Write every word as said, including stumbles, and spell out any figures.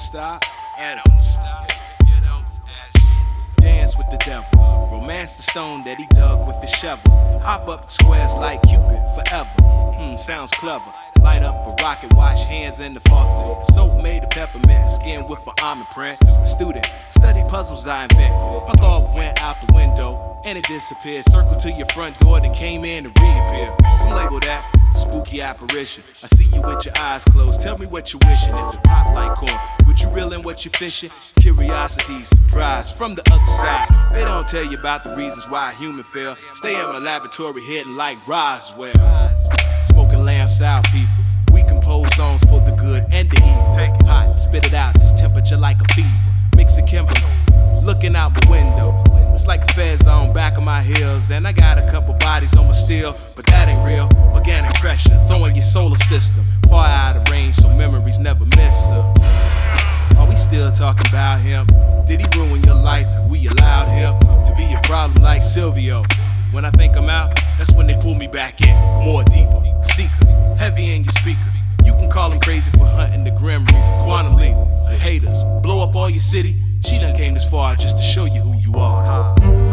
stop. It don't stop. You don't stop. Dance with the devil. Romance the stone that he dug with the shovel. Hop up the squares like Cupid forever. Hmm, sounds clever. Light up a rocket, wash hands in the faucet. Soap made of peppermint, skin with an almond print. Student, study puzzles I invent. My thought went out the window and it disappeared. Circle to your front door, then came in and reappeared. Some label that spooky apparition. I see you with your eyes closed. Tell me what you're wishing. If it pop like corn, would you reelin' what you're fishing? Curiosity, surprise from the other side. They don't tell you about the reasons why a human fell. Stay in my laboratory hidden like Roswell. Smoking lamps out, people. We compose songs for the good and the evil. Take it hot, spit it out. This temperature like a fever. Mix a chemical. Looking out the window. It's like the feds on back of my heels. And I got a couple bodies on my steel, but that ain't real. Organic pressure, throwing your solar system far out of range so memories never miss her. Are we still talking about him? Did he ruin your life? Have we allowed him to be a problem like Silvio? When I think I'm out, that's when they pull me back in. More deeper, seeker, heavy in your speaker. You can call him crazy for hunting the Grim Reaper. Quantum leap, the haters, blow up all your city. She done came this far just to show you who you are.